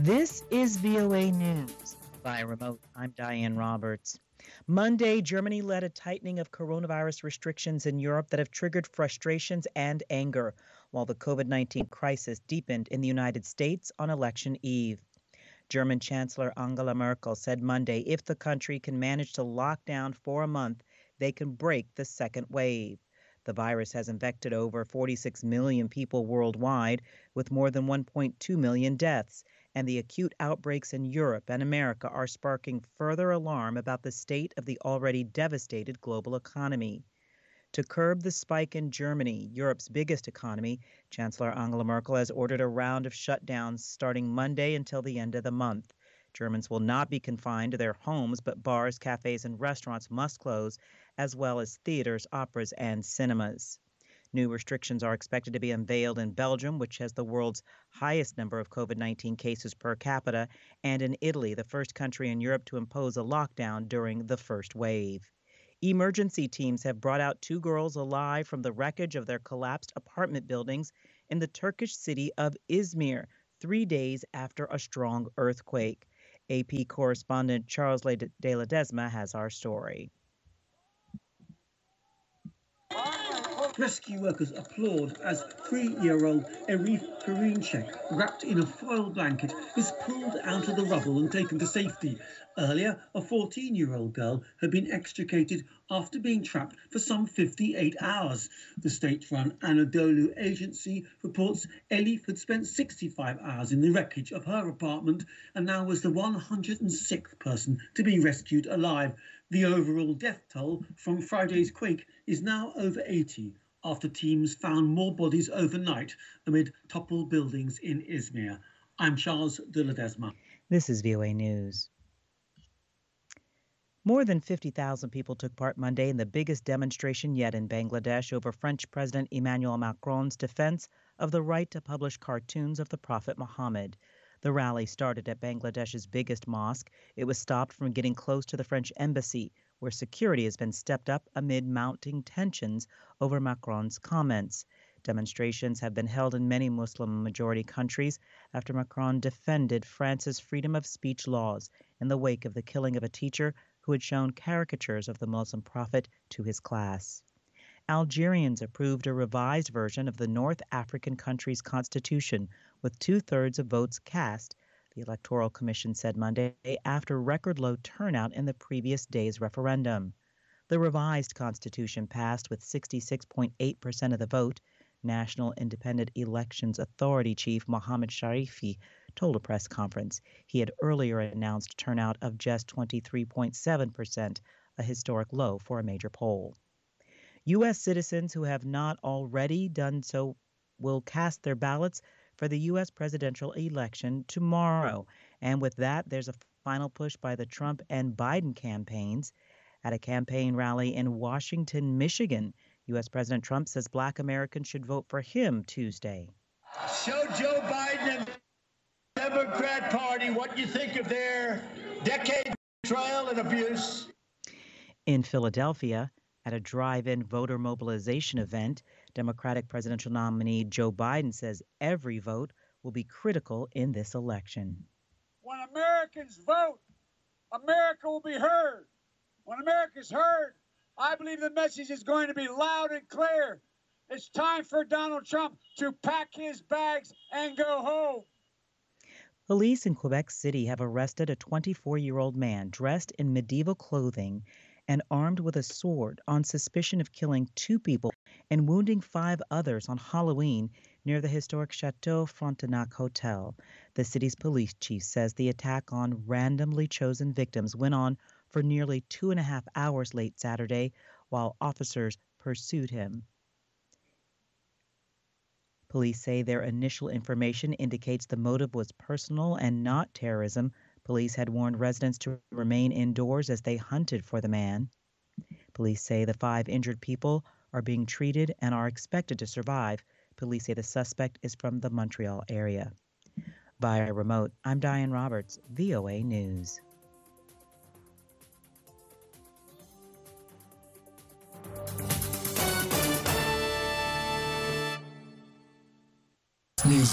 This is VOA News. Via remote, I'm Diane Roberts. Monday, Germany led a tightening of coronavirus restrictions in Europe that have triggered frustrations and anger, while the COVID-19 crisis deepened in the United States on election eve. German Chancellor Angela Merkel said Monday if the country can manage to lock down for a month, they can break the second wave. The virus has infected over 46 million people worldwide, with more than 1.2 million deaths. And the acute outbreaks in Europe and America are sparking further alarm about the state of the already devastated global economy. To curb the spike in Germany, Europe's biggest economy, Chancellor Angela Merkel has ordered a round of shutdowns starting Monday until the end of the month. Germans will not be confined to their homes, but bars, cafes, and restaurants must close, as well as theaters, operas, and cinemas. New restrictions are expected to be unveiled in Belgium, which has the world's highest number of COVID-19 cases per capita, and in Italy, the first country in Europe to impose a lockdown during the first wave. Emergency teams have brought out 2 girls alive from the wreckage of their collapsed apartment buildings in the Turkish city of Izmir, 3 days after a strong earthquake. AP correspondent Charles de Ledesma has our story. Rescue workers applaud as 3-year-old Arif Perinçek, wrapped in a foil blanket, is pulled out of the rubble and taken to safety. Earlier, a 14-year-old girl had been extricated after being trapped for some 58 hours. The state-run Anadolu agency reports Elif had spent 65 hours in the wreckage of her apartment and now was the 106th person to be rescued alive. The overall death toll from Friday's quake is now over 80 after teams found more bodies overnight amid toppled buildings in Izmir. I'm Charles de Ledesma. This is VOA News. More than 50,000 people took part Monday in the biggest demonstration yet in Bangladesh over French President Emmanuel Macron's defense of the right to publish cartoons of the Prophet Muhammad. The rally started at Bangladesh's biggest mosque. It was stopped from getting close to the French embassy, where security has been stepped up amid mounting tensions over Macron's comments. Demonstrations have been held in many Muslim-majority countries after Macron defended France's freedom of speech laws in the wake of the killing of a teacher who had shown caricatures of the Muslim prophet to his class. Algerians approved a revised version of the North African country's constitution with 2/3 of votes cast, the Electoral Commission said Monday, after record low turnout in the previous day's referendum. The revised constitution passed with 66.8% of the vote, National Independent Elections Authority Chief Mohammed Sharifi told a press conference. He had earlier announced turnout of just 23.7%, a historic low for a major poll. U.S. citizens who have not already done so will cast their ballots for the U.S. presidential election tomorrow. And with that, there's a final push by the Trump and Biden campaigns. At a campaign rally in Washington, Michigan, U.S. President Trump says Black Americans should vote for him Tuesday. Show Joe Biden and the Democrat Party what you think of their decade of betrayal and abuse. In Philadelphia, at a drive-in voter mobilization event, Democratic presidential nominee Joe Biden says every vote will be critical in this election. When Americans vote, America will be heard. When America's heard, I believe the message is going to be loud and clear. It's time for Donald Trump to pack his bags and go home. Police in Quebec City have arrested a 24-year-old man dressed in medieval clothing and armed with a sword on suspicion of killing 2 people and wounding 5 others on Halloween near the historic Chateau Frontenac Hotel. The city's police chief says the attack on randomly chosen victims went on for nearly 2.5 hours late Saturday while officers pursued him. Police say their initial information indicates the motive was personal and not terrorism. Police had warned residents to remain indoors as they hunted for the man. Police say the 5 injured people are being treated and are expected to survive. Police say the suspect is from the Montreal area. Via remote, I'm Diane Roberts, VOA News.